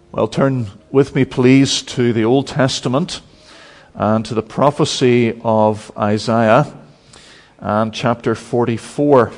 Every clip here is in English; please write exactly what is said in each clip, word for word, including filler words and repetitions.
Well, turn with me, please, to the Old Testament and to the prophecy of Isaiah and chapter forty-four.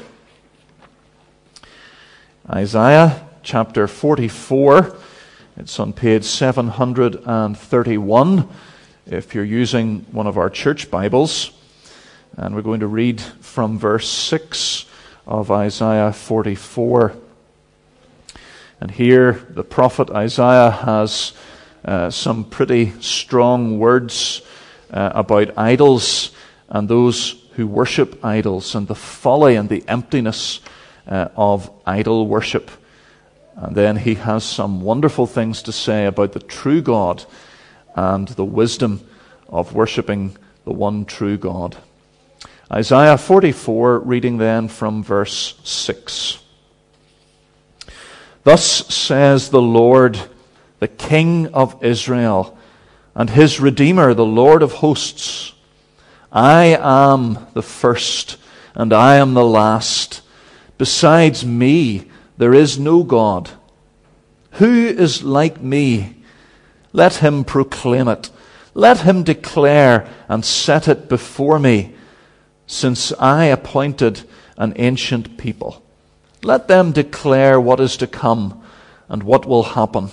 Isaiah chapter forty-four. It's on page seven hundred thirty-one if you're using one of our church Bibles. And we're going to read from verse six of Isaiah forty-four. And here the prophet Isaiah has uh, some pretty strong words uh, about idols and those who worship idols and the folly and the emptiness uh, of idol worship. And then he has some wonderful things to say about the true God and the wisdom of worshiping the one true God. Isaiah forty-four, reading then from verse six. Thus says the Lord, the King of Israel, and his Redeemer, the Lord of hosts, I am the first, and I am the last. Besides me, there is no God. Who is like me? Let him proclaim it. Let him declare and set it before me, since I appointed an ancient people. Let them declare what is to come and what will happen.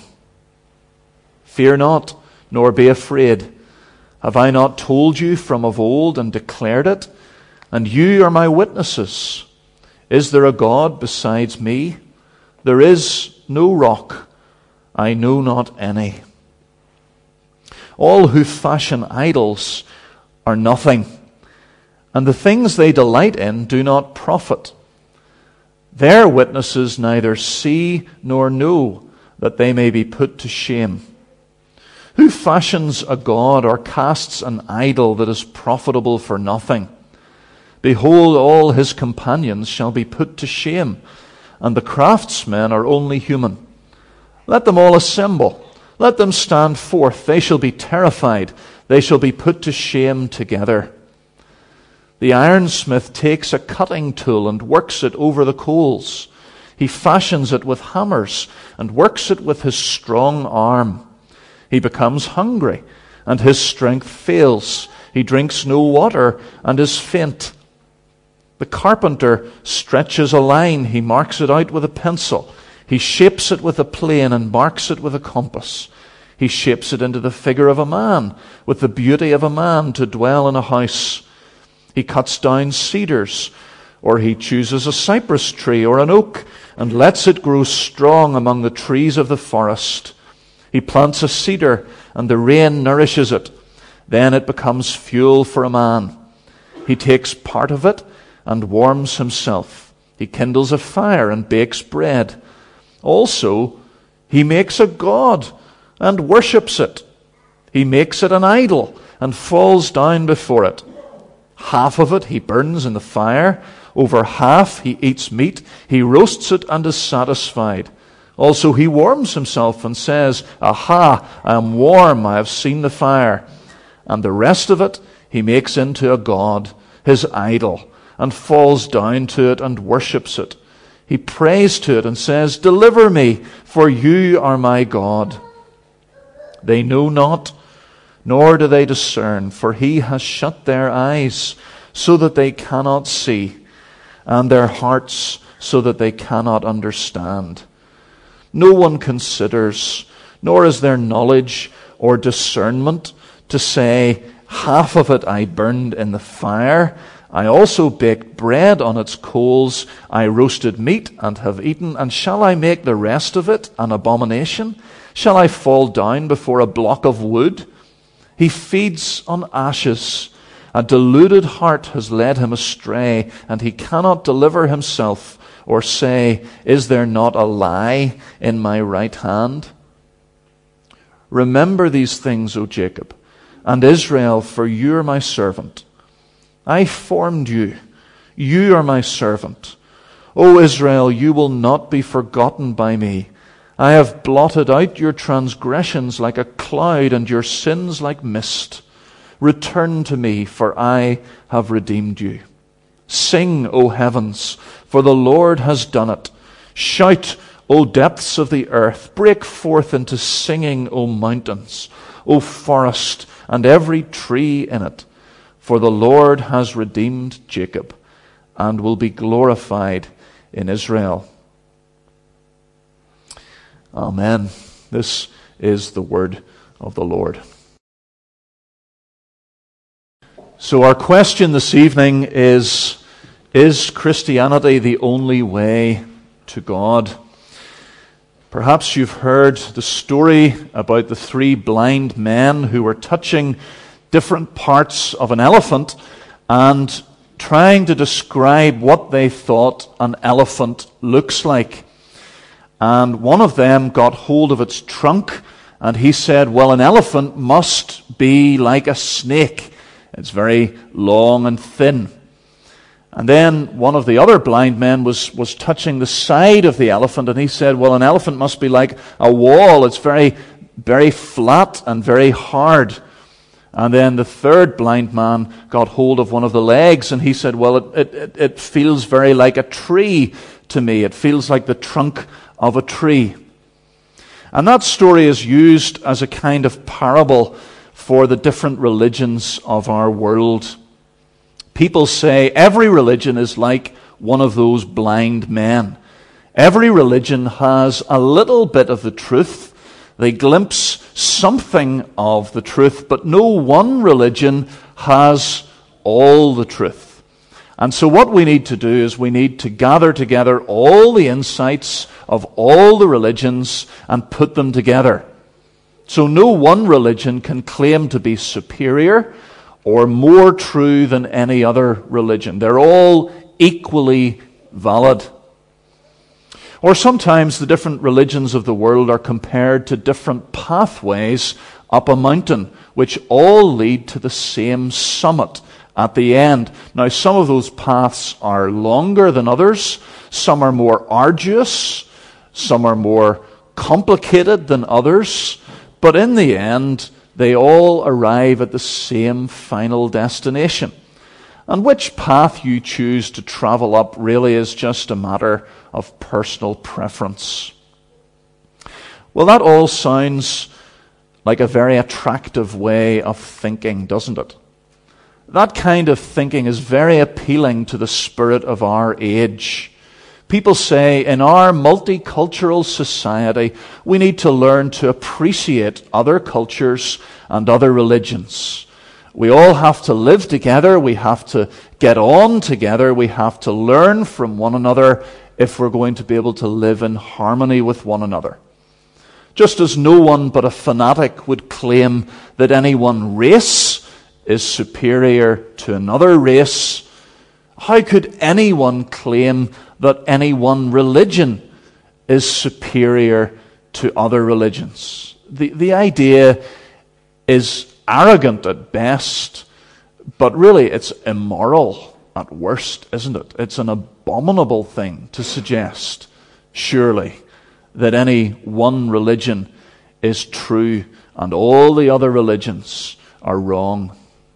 Fear not, nor be afraid. Have I not told you from of old and declared it? And you are my witnesses. Is there a God besides me? There is no rock. I know not any. All who fashion idols are nothing, and the things they delight in do not profit. Their witnesses neither see nor know, that they may be put to shame. Who fashions a god or casts an idol that is profitable for nothing? Behold, all his companions shall be put to shame, and the craftsmen are only human. Let them all assemble. Let them stand forth. They shall be terrified. They shall be put to shame together. The ironsmith takes a cutting tool and works it over the coals. He fashions it with hammers and works it with his strong arm. He becomes hungry, and his strength fails. He drinks no water and is faint. The carpenter stretches a line. He marks it out with a pencil. He shapes it with a plane and marks it with a compass. He shapes it into the figure of a man, with the beauty of a man to dwell in a house. He cuts down cedars, or he chooses a cypress tree or an oak, and lets it grow strong among the trees of the forest. He plants a cedar, and the rain nourishes it. Then it becomes fuel for a man. He takes part of it and warms himself. He kindles a fire and bakes bread. Also, he makes a god and worships it. He makes it an idol and falls down before it. Half of it he burns in the fire. Over half he eats meat. He roasts it and is satisfied. Also he warms himself and says, Aha, I am warm, I have seen the fire. And the rest of it he makes into a god, his idol, and falls down to it and worships it. He prays to it and says, Deliver me, for you are my God. They know not, nor do they discern, for he has shut their eyes so that they cannot see, and their hearts so that they cannot understand. No one considers, nor is there knowledge or discernment to say, Half of it I burned in the fire. I also baked bread on its coals. I roasted meat and have eaten. And shall I make the rest of it an abomination? Shall I fall down before a block of wood? He feeds on ashes. A deluded heart has led him astray, and he cannot deliver himself or say, Is there not a lie in my right hand? Remember these things, O Jacob, and Israel, for you are my servant. I formed you. You are my servant. O Israel, you will not be forgotten by me. I have blotted out your transgressions like a cloud and your sins like mist. Return to me, for I have redeemed you. Sing, O heavens, for the Lord has done it. Shout, O depths of the earth, break forth into singing, O mountains, O forest, and every tree in it. For the Lord has redeemed Jacob, and will be glorified in Israel. Amen. This is the word of the Lord. So our question this evening is, is Christianity the only way to God? Perhaps you've heard the story about the three blind men who were touching different parts of an elephant and trying to describe what they thought an elephant looks like. And one of them got hold of its trunk, and he said, well, an elephant must be like a snake. It's very long and thin. And then one of the other blind men was, was touching the side of the elephant, and he said, well, an elephant must be like a wall. It's very, very flat and very hard. And then the third blind man got hold of one of the legs, and he said, well, it, it, it feels very like a tree to me. It feels like the trunk of a tree. And that story is used as a kind of parable for the different religions of our world. People say every religion is like one of those blind men. Every religion has a little bit of the truth. They glimpse something of the truth, but no one religion has all the truth. And so what we need to do is we need to gather together all the insights of all the religions and put them together. So no one religion can claim to be superior or more true than any other religion. They're all equally valid. Or sometimes the different religions of the world are compared to different pathways up a mountain, which all lead to the same summit at the end. Now, some of those paths are longer than others. Some are more arduous. Some are more complicated than others. But in the end, they all arrive at the same final destination. And which path you choose to travel up really is just a matter of personal preference. Well, that all sounds like a very attractive way of thinking, doesn't it? That kind of thinking is very appealing to the spirit of our age. People say in our multicultural society, we need to learn to appreciate other cultures and other religions. We all have to live together. We have to get on together. We have to learn from one another if we're going to be able to live in harmony with one another. Just as no one but a fanatic would claim that any one race is superior to another race, how could anyone claim that any one religion is superior to other religions? The, the idea is arrogant at best, but really it's immoral at worst, isn't it? It's an abominable thing to suggest, surely, that any one religion is true and all the other religions are wrong.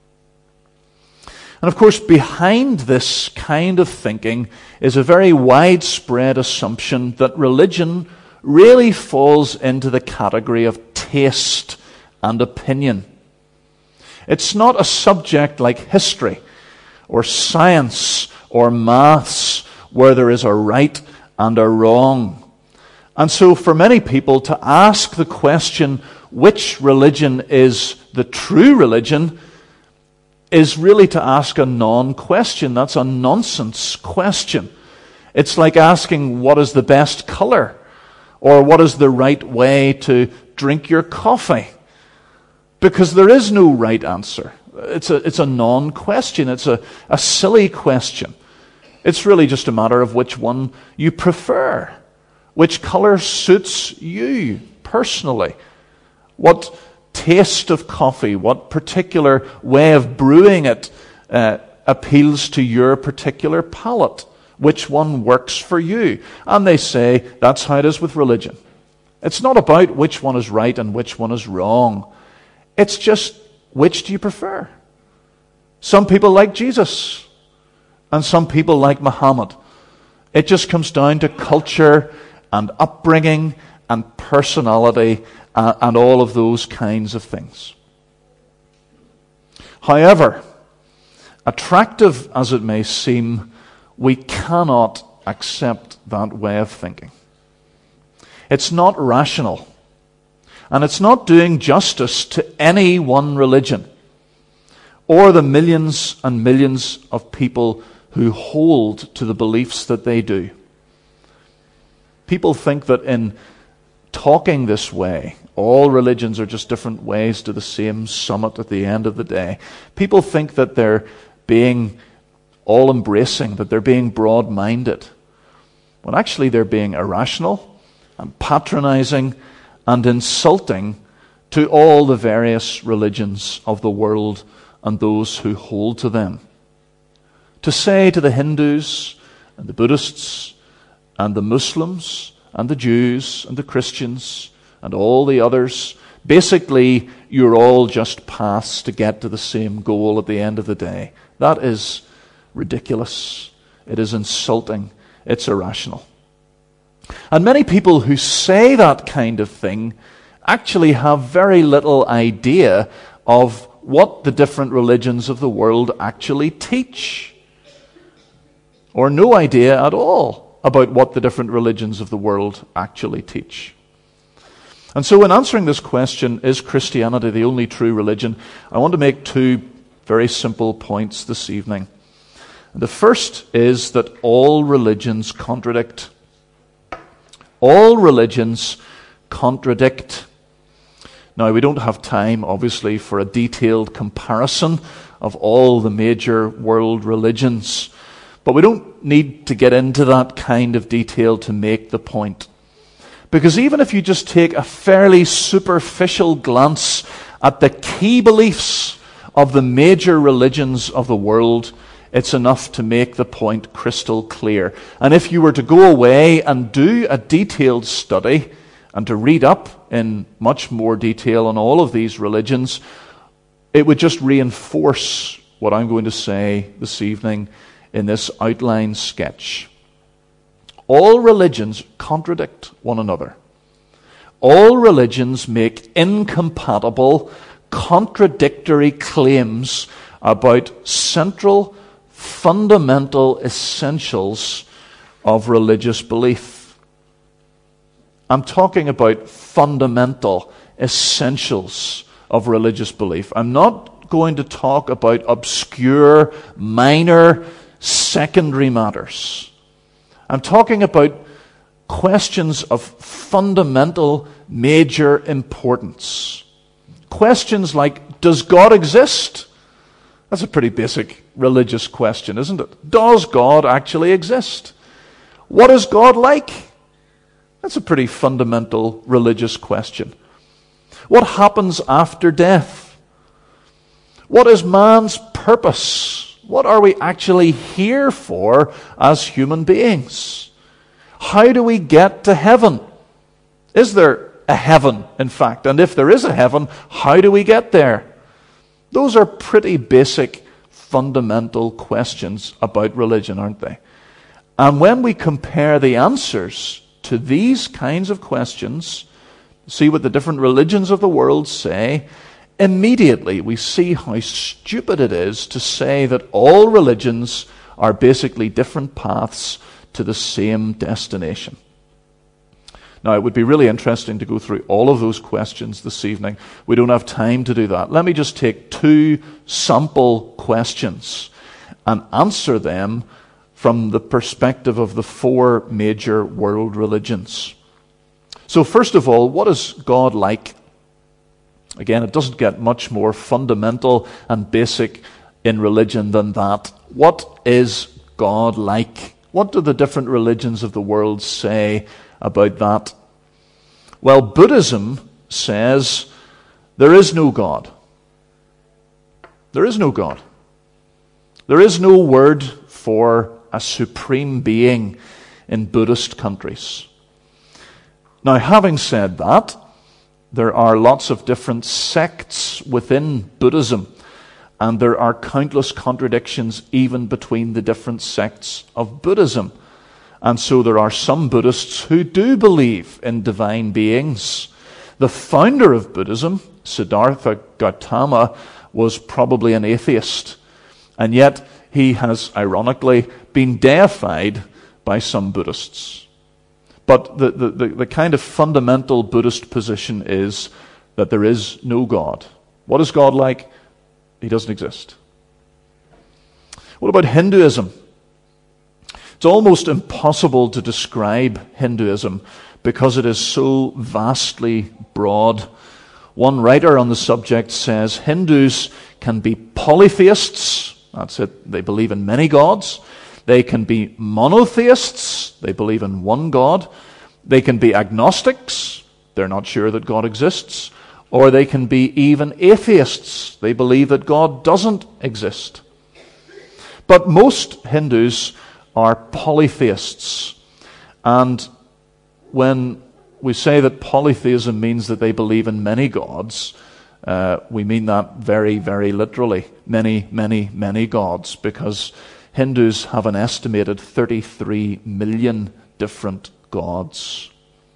And of course, behind this kind of thinking is a very widespread assumption that religion really falls into the category of taste and opinion. It's not a subject like history or science or maths where there is a right and a wrong. And so for many people to ask the question, which religion is the true religion, is really to ask a non-question. That's a nonsense question. It's like asking what is the best color or what is the right way to drink your coffee. Because there is no right answer. It's a, it's a non-question. It's a, a silly question. It's really just a matter of which one you prefer. Which color suits you personally. What taste of coffee, what particular way of brewing it uh, appeals to your particular palate. Which one works for you. And they say that's how it is with religion. It's not about which one is right and which one is wrong. It's just, which do you prefer? Some people like Jesus, and some people like Muhammad. It just comes down to culture and upbringing and personality uh, and all of those kinds of things. However, attractive as it may seem, we cannot accept that way of thinking. It's not rational, and it's not doing justice to any one religion or the millions and millions of people who hold to the beliefs that they do. People think that in talking this way, all religions are just different ways to the same summit at the end of the day. People think that they're being all-embracing, that they're being broad-minded, when actually they're being irrational and patronizing and insulting to all the various religions of the world and those who hold to them. To say to the Hindus and the Buddhists and the Muslims and the Jews and the Christians and all the others, basically, you're all just paths to get to the same goal at the end of the day. That is ridiculous. It is insulting. It's irrational. And many people who say that kind of thing actually have very little idea of what the different religions of the world actually teach, or no idea at all about what the different religions of the world actually teach. And so in answering this question, is Christianity the only true religion, I want to make two very simple points this evening. The first is that all religions contradict. All religions contradict. Now, we don't have time, obviously, for a detailed comparison of all the major world religions, but we don't need to get into that kind of detail to make the point. Because even if you just take a fairly superficial glance at the key beliefs of the major religions of the world, it's enough to make the point crystal clear. And if you were to go away and do a detailed study and to read up in much more detail on all of these religions, it would just reinforce what I'm going to say this evening in this outline sketch. All religions contradict one another. All religions make incompatible, contradictory claims about central, fundamental essentials of religious belief. I'm talking about fundamental essentials of religious belief. I'm not going to talk about obscure, minor, secondary matters. I'm talking about questions of fundamental, major importance. Questions like, does God exist? That's a pretty basic religious question, isn't it? Does God actually exist? What is God like? That's a pretty fundamental religious question. What happens after death? What is man's purpose? What are we actually here for as human beings? How do we get to heaven? Is there a heaven, in fact? And if there is a heaven, how do we get there? Those are pretty basic, fundamental questions about religion, aren't they? And when we compare the answers to these kinds of questions, see what the different religions of the world say, immediately we see how stupid it is to say that all religions are basically different paths to the same destination. Now, it would be really interesting to go through all of those questions this evening. We don't have time to do that. Let me just take two sample questions and answer them from the perspective of the four major world religions. So first of all, what is God like? Again, it doesn't get much more fundamental and basic in religion than that. What is God like? What do the different religions of the world say about that? Well, Buddhism says there is no God. There is no God. There is no word for a supreme being in Buddhist countries. Now, having said that, there are lots of different sects within Buddhism, and there are countless contradictions even between the different sects of Buddhism. And so there are some Buddhists who do believe in divine beings. The founder of Buddhism, Siddhartha Gautama, was probably an atheist. And yet he has, ironically, been deified by some Buddhists. But the, the, the, the kind of fundamental Buddhist position is that there is no God. What is God like? He doesn't exist. What about Hinduism? It's almost impossible to describe Hinduism because it is so vastly broad. One writer on the subject says Hindus can be polytheists. That's it. They believe in many gods. They can be monotheists. They believe in one God. They can be agnostics. They're not sure that God exists. Or they can be even atheists. They believe that God doesn't exist. But most Hindus are polytheists. And when we say that polytheism means that they believe in many gods, uh, we mean that very, very literally. Many, many, many gods, because Hindus have an estimated thirty-three million different gods.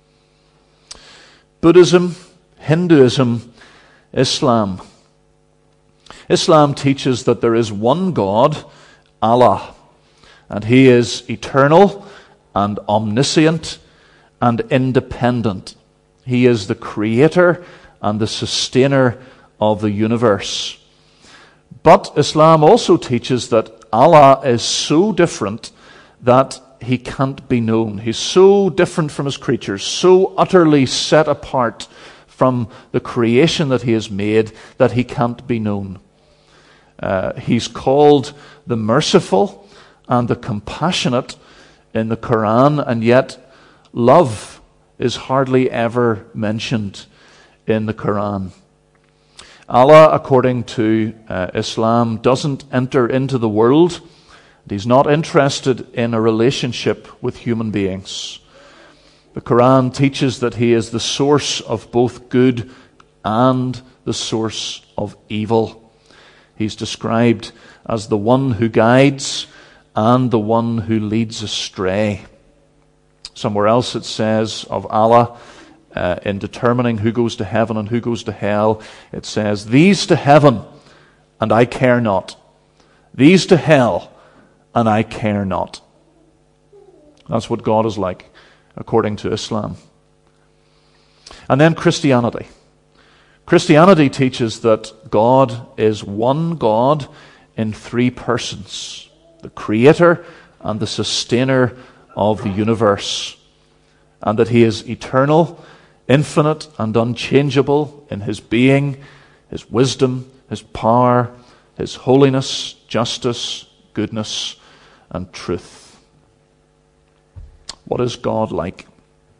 Buddhism, Hinduism, Islam. Islam teaches that there is one God, Allah, and He is eternal and omniscient and independent. He is the creator and the sustainer of the universe. But Islam also teaches that Allah is so different that He can't be known. He's so different from His creatures, so utterly set apart from the creation that He has made that He can't be known. Uh, he's called the merciful and the compassionate in the Quran, and yet love is hardly ever mentioned in the Quran. Allah, according to uh, Islam, doesn't enter into the world. He's not interested in a relationship with human beings. The Quran teaches that He is the source of both good and the source of evil. He's described as the one who guides and the one who leads astray. Somewhere else it says of Allah, uh, in determining who goes to heaven and who goes to hell, it says, "These to heaven, and I care not. These to hell, and I care not." That's what God is like, according to Islam. And then Christianity. Christianity teaches that God is one God in three persons, the creator and the sustainer of the universe, and that He is eternal, infinite, and unchangeable in His being, His wisdom, His power, His holiness, justice, goodness, and truth. What is God like?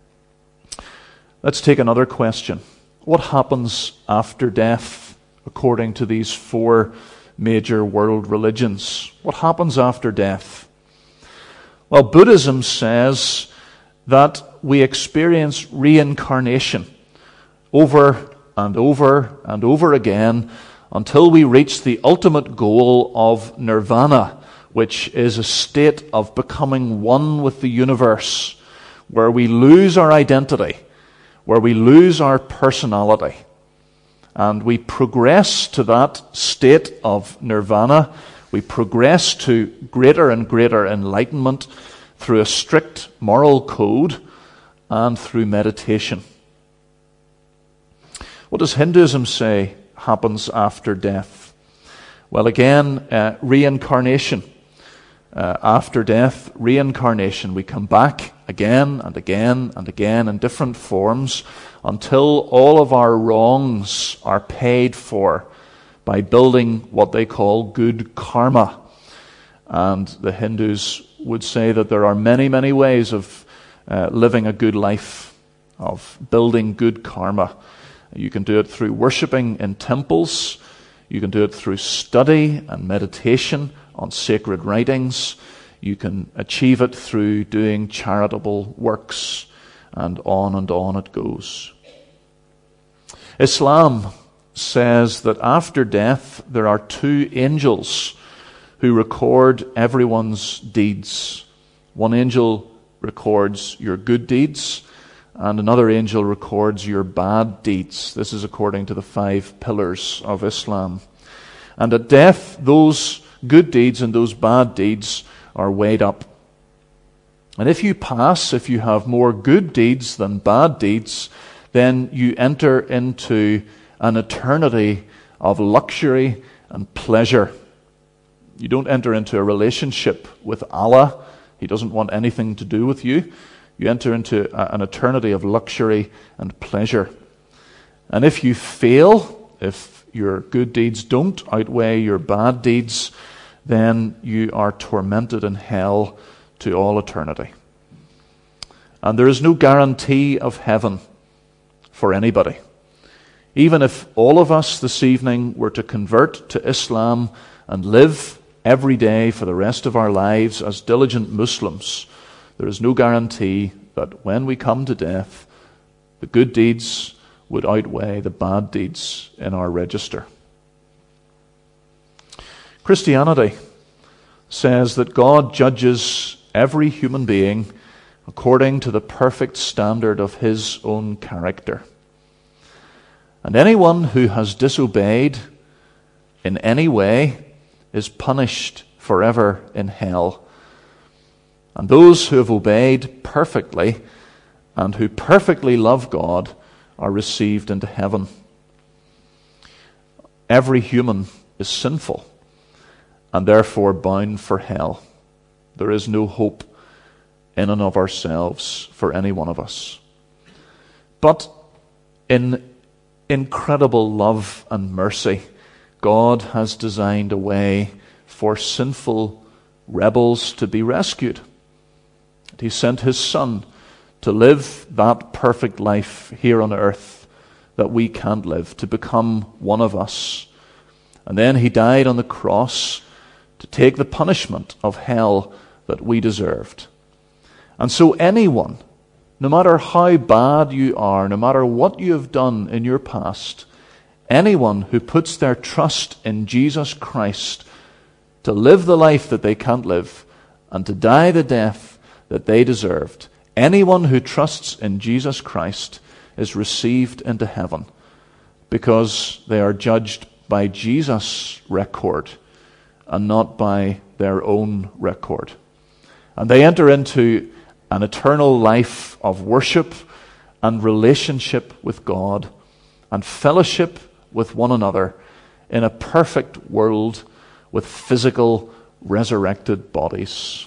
Let's take another question. What happens after death, according to these four major world religions? What happens after death? Well, Buddhism says that we experience reincarnation over and over and over again until we reach the ultimate goal of nirvana, which is a state of becoming one with the universe, where we lose our identity, where we lose our personality. And we progress to that state of nirvana. We progress to greater and greater enlightenment through a strict moral code and through meditation. What does Hinduism say happens after death? Well, again, uh, reincarnation. Uh, after death, reincarnation. We come back again and again and again in different forms until all of our wrongs are paid for by building what they call good karma. And the Hindus would say that there are many, many ways of uh, living a good life, of building good karma. You can do it through worshipping in temples. You can do it through study and meditation on sacred writings. You can achieve it through doing charitable works, and on and on it goes. Islam says that after death there are two angels who record everyone's deeds. One angel records your good deeds, and another angel records your bad deeds. This is according to the five pillars of Islam. And at death, those good deeds and those bad deeds are weighed up. And if you pass, if you have more good deeds than bad deeds, then you enter into an eternity of luxury and pleasure. You don't enter into a relationship with Allah. He doesn't want anything to do with you. You enter into a, an eternity of luxury and pleasure. And if you fail, if your good deeds don't outweigh your bad deeds, then you are tormented in hell to all eternity. And there is no guarantee of heaven for anybody. Even if all of us this evening were to convert to Islam and live every day for the rest of our lives as diligent Muslims, there is no guarantee that when we come to death, the good deeds would outweigh the bad deeds in our register. Christianity says that God judges every human being according to the perfect standard of His own character. And anyone who has disobeyed in any way is punished forever in hell. And those who have obeyed perfectly and who perfectly love God are received into heaven. Every human is sinful and therefore bound for hell. There is no hope in and of ourselves for any one of us. But in incredible love and mercy, God has designed a way for sinful rebels to be rescued. He sent His Son to live that perfect life here on earth that we can't live, to become one of us. And then He died on the cross to take the punishment of hell that we deserved. And so anyone, no matter how bad you are, no matter what you have done in your past, anyone who puts their trust in Jesus Christ to live the life that they can't live and to die the death that they deserved, anyone who trusts in Jesus Christ is received into heaven because they are judged by Jesus' record and not by their own record. And they enter into an eternal life of worship and relationship with God and fellowship with one another in a perfect world with physical resurrected bodies.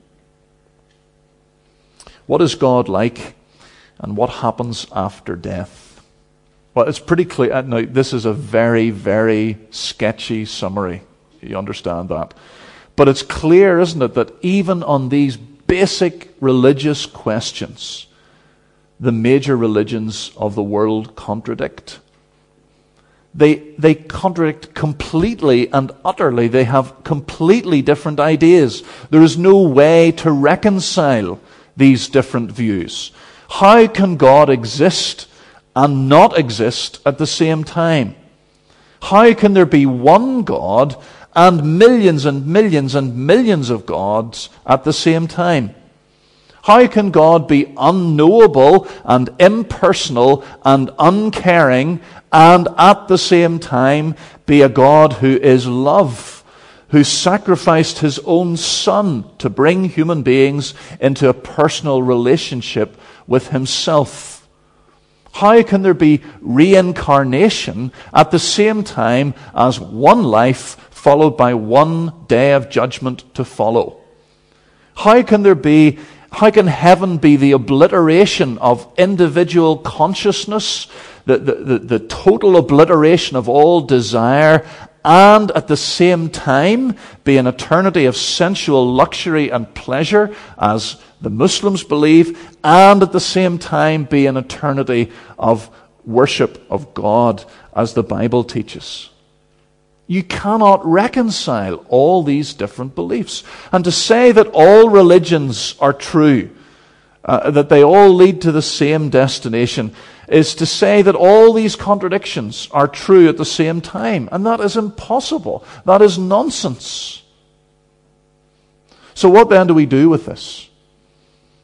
What is God like, and what happens after death? Well, it's pretty clear. Now, this is a very, very sketchy summary. You understand that. But it's clear, isn't it, that even on these basic religious questions, the major religions of the world contradict. They, they contradict completely and utterly. They have completely different ideas. There is no way to reconcile these different views. How can God exist and not exist at the same time? How can there be one God and millions and millions and millions of gods at the same time? How can God be unknowable and impersonal and uncaring and at the same time be a God who is love, who sacrificed His own Son to bring human beings into a personal relationship with Himself? How can there be reincarnation at the same time as one life followed by one day of judgment to follow? How can there be, how can heaven be the obliteration of individual consciousness, the, the, the, the total obliteration of all desire, and at the same time be an eternity of sensual luxury and pleasure, as the Muslims believe, and at the same time be an eternity of worship of God, as the Bible teaches? You cannot reconcile all these different beliefs. And to say that all religions are true, uh, that they all lead to the same destination, is to say that all these contradictions are true at the same time. And that is impossible. That is nonsense. So what then do we do with this?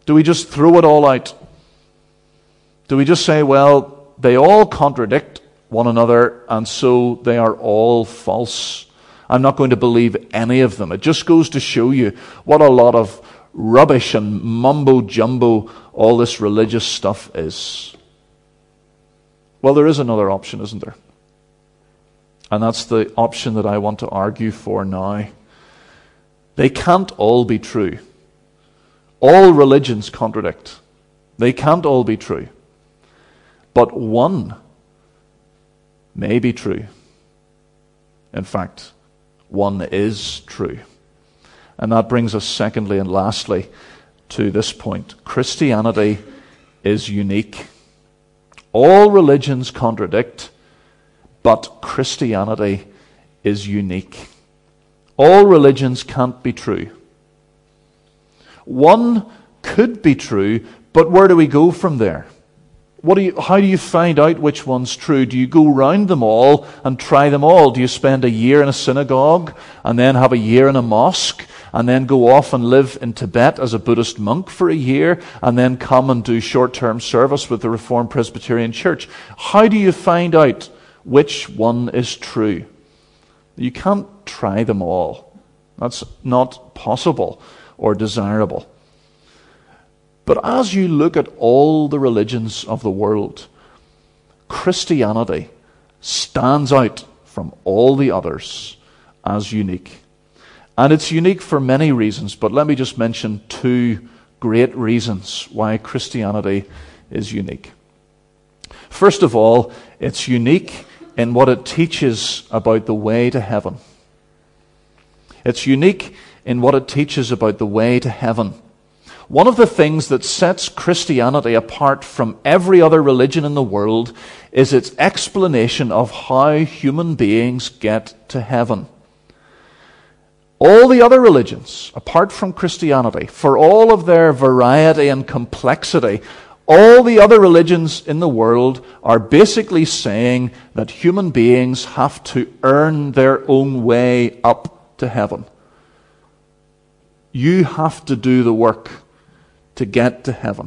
Do we just throw it all out? Do we just say, well, they all contradict one another, and so they are all false? I'm not going to believe any of them. It just goes to show you what a lot of rubbish and mumbo-jumbo all this religious stuff is. Well, there is another option, isn't there? And that's the option that I want to argue for now. They can't all be true. All religions contradict. They can't all be true. But one may be true. In fact, one is true. And that brings us secondly and lastly to this point. Christianity is unique. All religions contradict, but Christianity is unique. All religions can't be true. One could be true, but where do we go from there? What do you, how do you find out which one's true? Do you go round them all and try them all? Do you spend a year in a synagogue and then have a year in a mosque and then go off and live in Tibet as a Buddhist monk for a year and then come and do short-term service with the Reformed Presbyterian Church? How do you find out which one is true? You can't try them all. That's not possible or desirable. But as you look at all the religions of the world, Christianity stands out from all the others as unique. And it's unique for many reasons, but let me just mention two great reasons why Christianity is unique. First of all, it's unique in what it teaches about the way to heaven. It's unique in what it teaches about the way to heaven. One of the things that sets Christianity apart from every other religion in the world is its explanation of how human beings get to heaven. All the other religions, apart from Christianity, for all of their variety and complexity, all the other religions in the world are basically saying that human beings have to earn their own way up to heaven. You have to do the work to get to heaven.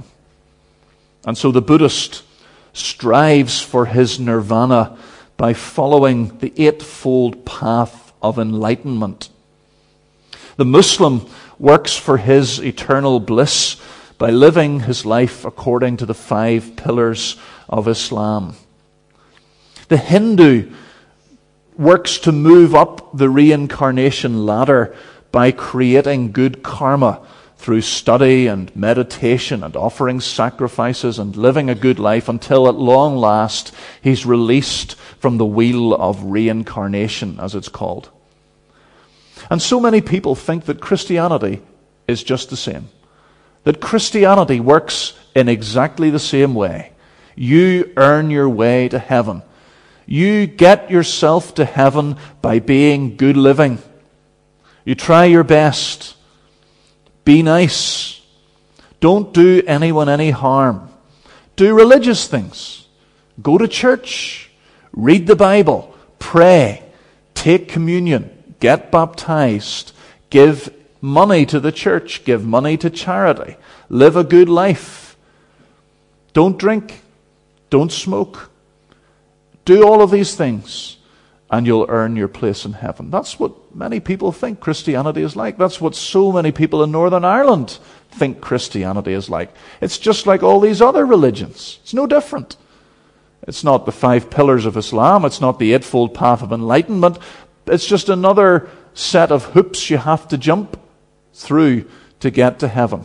And so the Buddhist strives for his nirvana by following the eightfold path of enlightenment. The Muslim works for his eternal bliss by living his life according to the five pillars of Islam. The Hindu works to move up the reincarnation ladder by creating good karma through study and meditation and offering sacrifices and living a good life until at long last he's released from the wheel of reincarnation, as it's called. And so many people think that Christianity is just the same. That Christianity works in exactly the same way. You earn your way to heaven. You get yourself to heaven by being good living. You try your best. Be nice. Don't do anyone any harm. Do religious things. Go to church. Read the Bible. Pray. Take communion. Get baptized. Give money to the church. Give money to charity. Live a good life. Don't drink. Don't smoke. Do all of these things, and you'll earn your place in heaven. That's what many people think Christianity is like. That's what so many people in Northern Ireland think Christianity is like. It's just like all these other religions. It's no different. It's not the five pillars of Islam. It's not the eightfold path of enlightenment. It's just another set of hoops you have to jump through to get to heaven.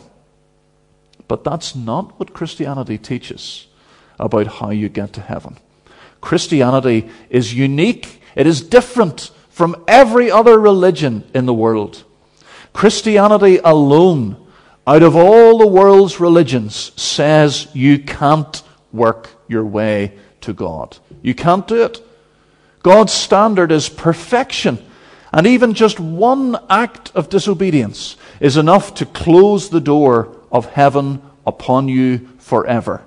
But that's not what Christianity teaches about how you get to heaven. Christianity is unique. It is different from every other religion in the world. Christianity alone, out of all the world's religions, says you can't work your way to God. You can't do it. God's standard is perfection. And even just one act of disobedience is enough to close the door of heaven upon you forever.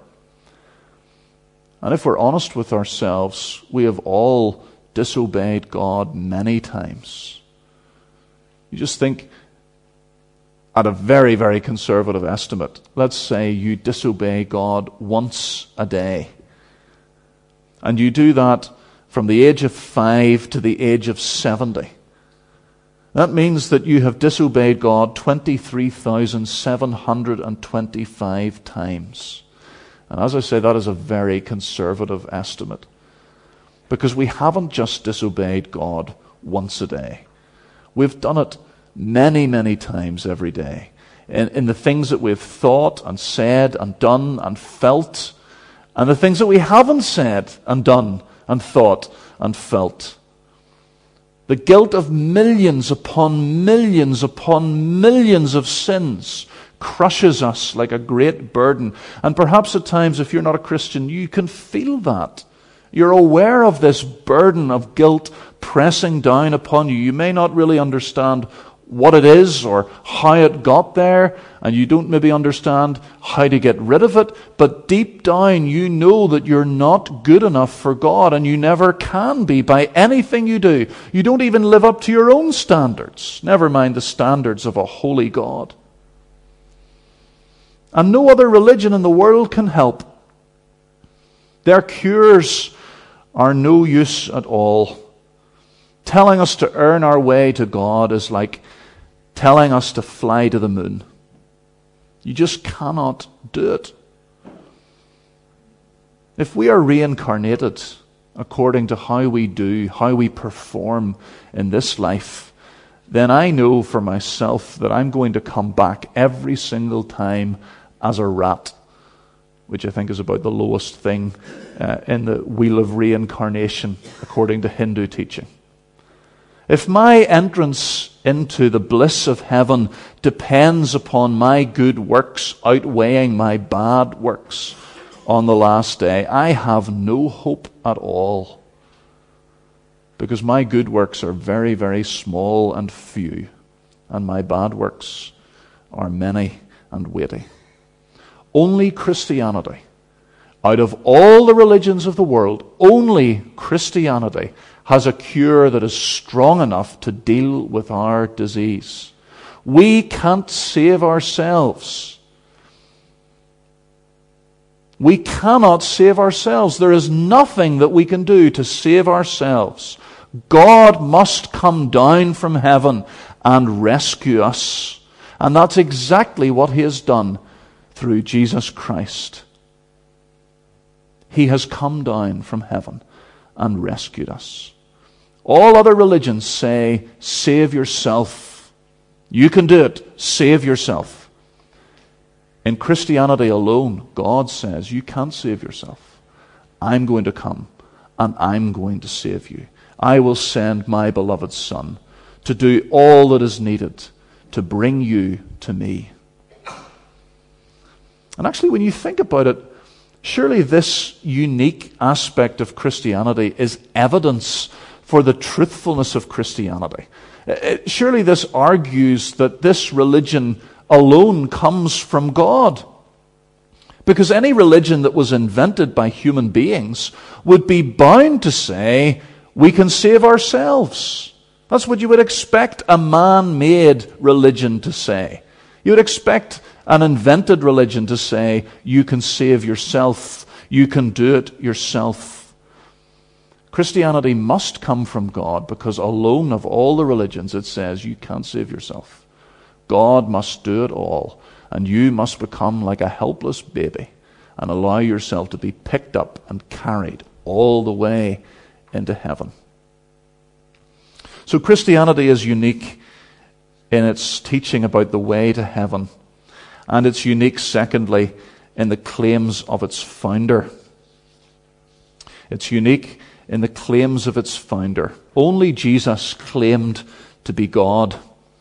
And if we're honest with ourselves, we have all disobeyed God many times. You just think, at a very, very conservative estimate, let's say you disobey God once a day. And you do that from the age of five to the age of seventy. That means that you have disobeyed God twenty-three thousand seven hundred twenty-five times. And as I say, that is a very conservative estimate. Because we haven't just disobeyed God once a day. We've done it many, many times every day. In, in the things that we've thought and said and done and felt, and the things that we haven't said and done and thought and felt. The guilt of millions upon millions upon millions of sins crushes us like a great burden. And perhaps at times, if you're not a Christian, you can feel that. You're aware of this burden of guilt pressing down upon you. You may not really understand what it is or how it got there, and you don't maybe understand how to get rid of it, but deep down you know that you're not good enough for God, and you never can be by anything you do. You don't even live up to your own standards, never mind the standards of a holy God. And no other religion in the world can help. Their cures are no use at all. Telling us to earn our way to God is like telling us to fly to the moon. You just cannot do it. If we are reincarnated according to how we do, how we perform in this life, then I know for myself that I'm going to come back every single time as a rat, which I think is about the lowest thing uh, in the wheel of reincarnation according to Hindu teaching. If my entrance into the bliss of heaven depends upon my good works outweighing my bad works on the last day, I have no hope at all. Because my good works are very, very small and few, and my bad works are many and weighty. Only Christianity, out of all the religions of the world, only Christianity has a cure that is strong enough to deal with our disease. We can't save ourselves. We cannot save ourselves. There is nothing that we can do to save ourselves. God must come down from heaven and rescue us. And that's exactly what He has done through Jesus Christ. He has come down from heaven and rescued us. All other religions say, save yourself. You can do it. Save yourself. In Christianity alone, God says, you can't save yourself. I'm going to come and I'm going to save you. I will send my beloved Son to do all that is needed to bring you to me. And actually, when you think about it, surely this unique aspect of Christianity is evidence for the truthfulness of Christianity. Surely this argues that this religion alone comes from God. Because any religion that was invented by human beings would be bound to say, we can save ourselves. That's what you would expect a man-made religion to say. You would expect an invented religion to say, you can save yourself, you can do it yourself. Christianity must come from God because alone of all the religions it says you can't save yourself. God must do it all, and you must become like a helpless baby and allow yourself to be picked up and carried all the way into heaven. So Christianity is unique in its teaching about the way to heaven, and it's unique, secondly, in the claims of its founder. It's unique in the claims of its founder. Only Jesus claimed to be God.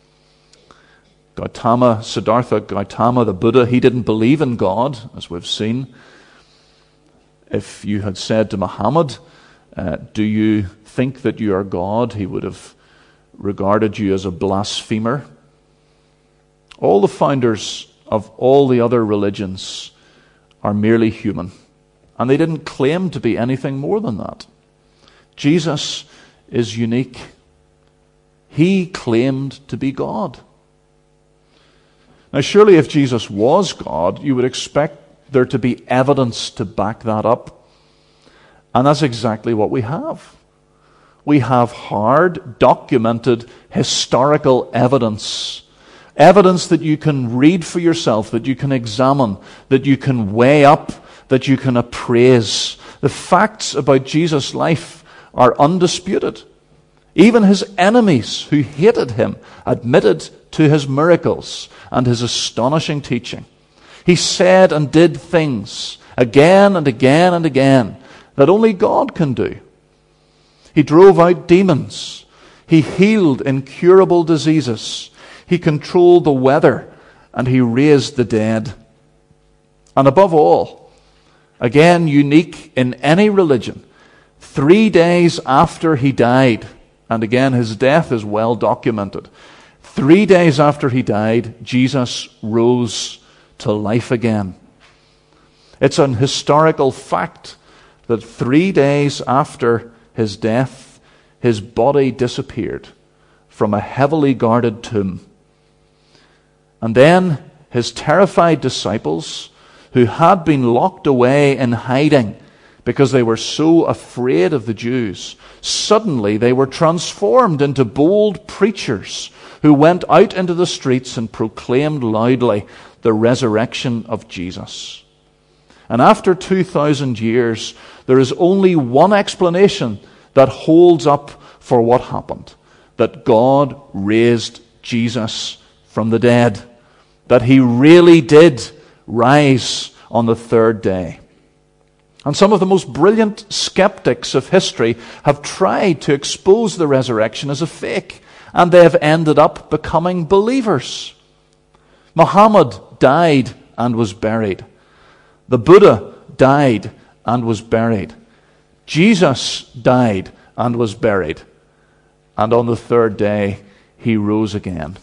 Gautama, Siddhartha Gautama, the Buddha, he didn't believe in God, as we've seen. If you had said to Muhammad, uh, do you think that you are God, he would have regarded you as a blasphemer. All the founders of all the other religions are merely human, and they didn't claim to be anything more than that. Jesus is unique. He claimed to be God. Now, surely if Jesus was God, you would expect there to be evidence to back that up. And that's exactly what we have. We have hard, documented, historical evidence. Evidence that you can read for yourself, that you can examine, that you can weigh up, that you can appraise. The facts about Jesus' life are undisputed. Even his enemies who hated him admitted to his miracles and his astonishing teaching. He said and did things again and again and again that only God can do. He drove out demons. He healed incurable diseases. He controlled the weather, and he raised the dead. And above all, again unique in any religion, three days after he died, and again his death is well documented, three days after he died, Jesus rose to life again. It's an historical fact that three days after his death, his body disappeared from a heavily guarded tomb. And then his terrified disciples, who had been locked away in hiding because they were so afraid of the Jews, suddenly they were transformed into bold preachers who went out into the streets and proclaimed loudly the resurrection of Jesus. And after two thousand years, there is only one explanation that holds up for what happened: that God raised Jesus from the dead. That he really did rise on the third day. And some of the most brilliant skeptics of history have tried to expose the resurrection as a fake, and they have ended up becoming believers. Muhammad died and was buried. The Buddha died and was buried. Jesus died and was buried. And on the third day, he rose again.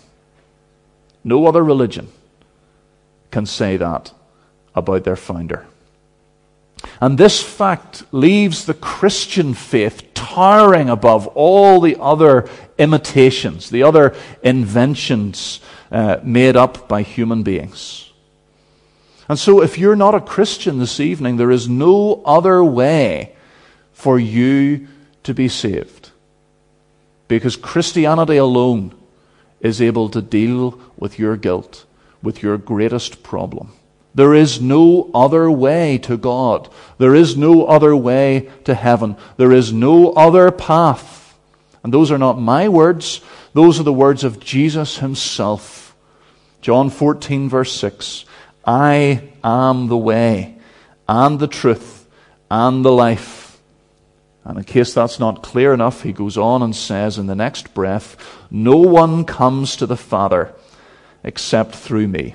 No other religion can say that about their founder. And this fact leaves the Christian faith towering above all the other imitations, the other inventions uh, made up by human beings. And so if you're not a Christian this evening, there is no other way for you to be saved. Because Christianity alone is able to deal with your guilt, with your greatest problem. There is no other way to God. There is no other way to heaven. There is no other path. And those are not my words. Those are the words of Jesus himself. John fourteen, verse six. I am the way and the truth and the life. And in case that's not clear enough, he goes on and says in the next breath, no one comes to the Father except through me.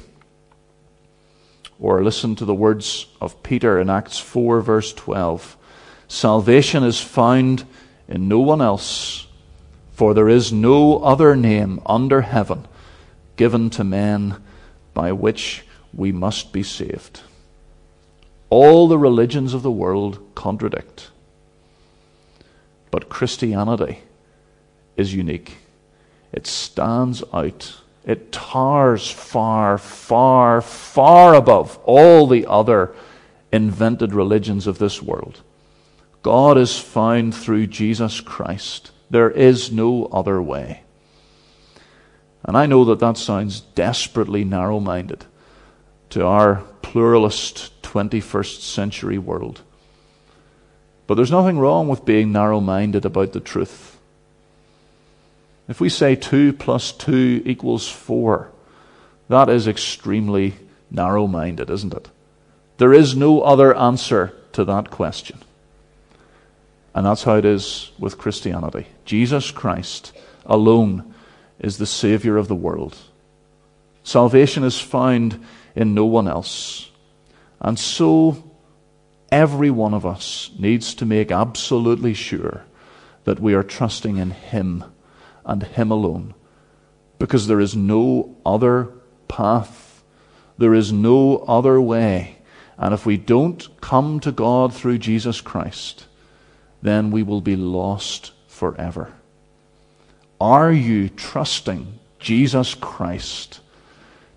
Or listen to the words of Peter in Acts four, verse twelve. Salvation is found in no one else, for there is no other name under heaven given to men by which we must be saved. All the religions of the world contradict. But Christianity is unique. It stands out. It towers far, far, far above all the other invented religions of this world. God is found through Jesus Christ. There is no other way. And I know that that sounds desperately narrow-minded to our pluralist twenty-first century world. But there's nothing wrong with being narrow-minded about the truth. If we say two plus two equals four, that is extremely narrow-minded, isn't it? There is no other answer to that question. And that's how it is with Christianity. Jesus Christ alone is the Savior of the world. Salvation is found in no one else. And so, every one of us needs to make absolutely sure that we are trusting in Him and Him alone. Because there is no other path. There is no other way. And if we don't come to God through Jesus Christ, then we will be lost forever. Are you trusting Jesus Christ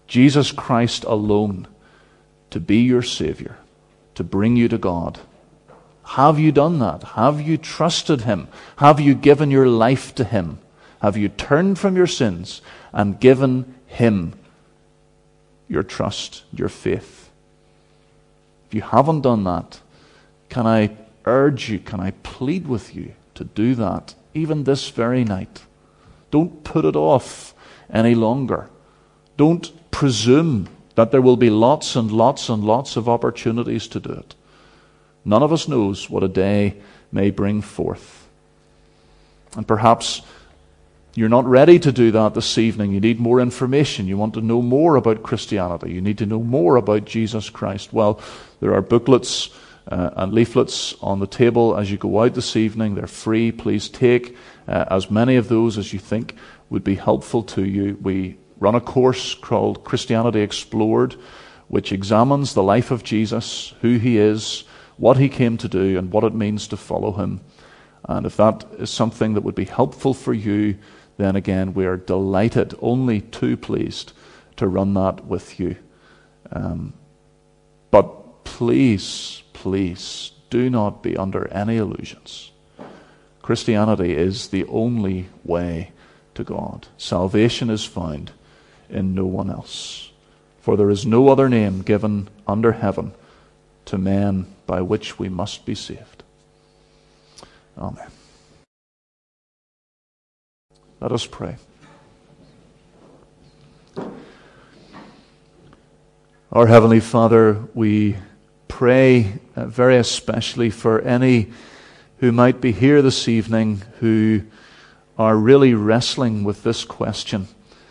Jesus Christ alone to be your Savior, to bring you to God? Have you done that? Have you trusted Him? Have you given your life to Him? Have you turned from your sins and given Him your trust, your faith? If you haven't done that, can I urge you, can I plead with you to do that even this very night? Don't put it off any longer. Don't presume that there will be lots and lots and lots of opportunities to do it. None of us knows what a day may bring forth. And perhaps you're not ready to do that this evening. You need more information. You want to know more about Christianity. You need to know more about Jesus Christ. Well, there are booklets uh, and leaflets on the table as you go out this evening. They're free. Please take uh, as many of those as you think would be helpful to you. We run a course called Christianity Explored, which examines the life of Jesus, who He is, what He came to do, and what it means to follow Him. And if that is something that would be helpful for you, then again, we are delighted, only too pleased, to run that with you. Um, but please, please, do not be under any illusions. Christianity is the only way to God. Salvation is found in no one else. For there is no other name given under heaven to men by which we must be saved. Amen. Let us pray. Our Heavenly Father, we pray uh, very especially for any who might be here this evening who are really wrestling with this question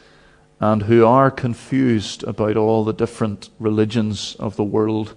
and who are confused about all the different religions of the world.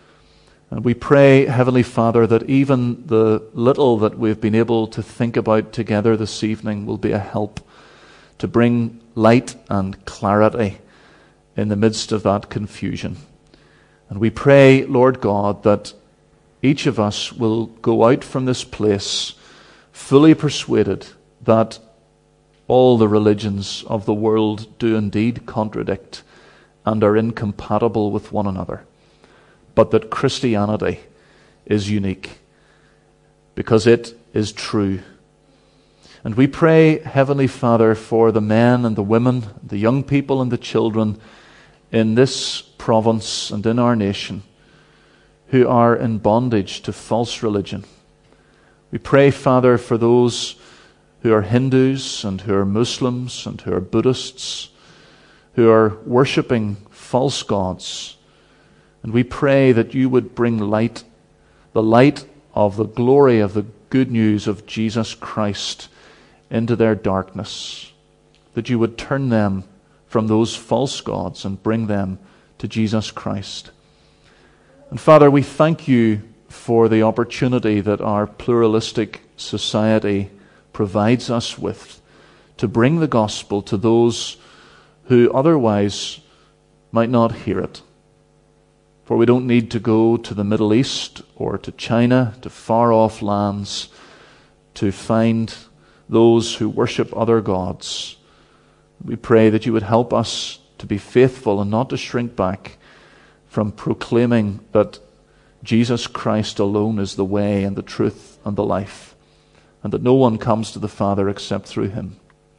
And we pray, Heavenly Father, that even the little that we've been able to think about together this evening will be a help to bring light and clarity in the midst of that confusion. And we pray, Lord God, that each of us will go out from this place fully persuaded that all the religions of the world do indeed contradict and are incompatible with one another, but that Christianity is unique because it is true. And we pray, Heavenly Father, for the men and the women, the young people and the children in this province and in our nation who are in bondage to false religion. We pray, Father, for those who are Hindus and who are Muslims and who are Buddhists, who are worshipping false gods. And we pray that you would bring light, the light of the glory of the good news of Jesus Christ into their darkness, that you would turn them from those false gods and bring them to Jesus Christ. And Father, we thank you for the opportunity that our pluralistic society provides us with to bring the gospel to those who otherwise might not hear it. For we don't need to go to the Middle East or to China, to far-off lands, to find those who worship other gods. We pray that you would help us to be faithful and not to shrink back from proclaiming that Jesus Christ alone is the way and the truth and the life, and that no one comes to the Father except through him.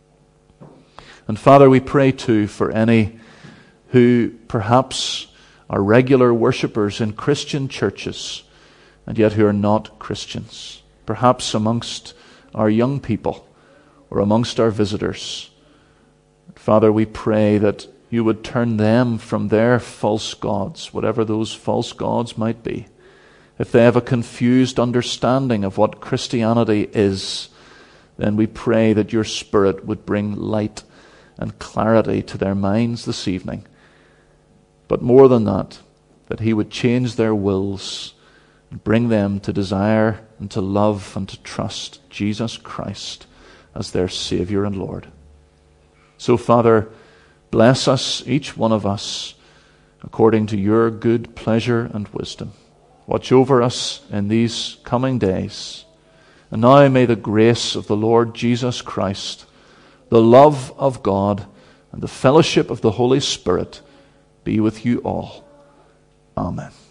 And Father, we pray too for any who perhaps are regular worshippers in Christian churches and yet who are not Christians, perhaps amongst our young people or amongst our visitors. Father, we pray that you would turn them from their false gods, whatever those false gods might be. If they have a confused understanding of what Christianity is, then we pray that your Spirit would bring light and clarity to their minds this evening. But more than that, that he would change their wills and bring them to desire and to love and to trust Jesus Christ as their Savior and Lord. So, Father, bless us, each one of us, according to your good pleasure and wisdom. Watch over us in these coming days. And now may the grace of the Lord Jesus Christ, the love of God, and the fellowship of the Holy Spirit be with you all. Amen.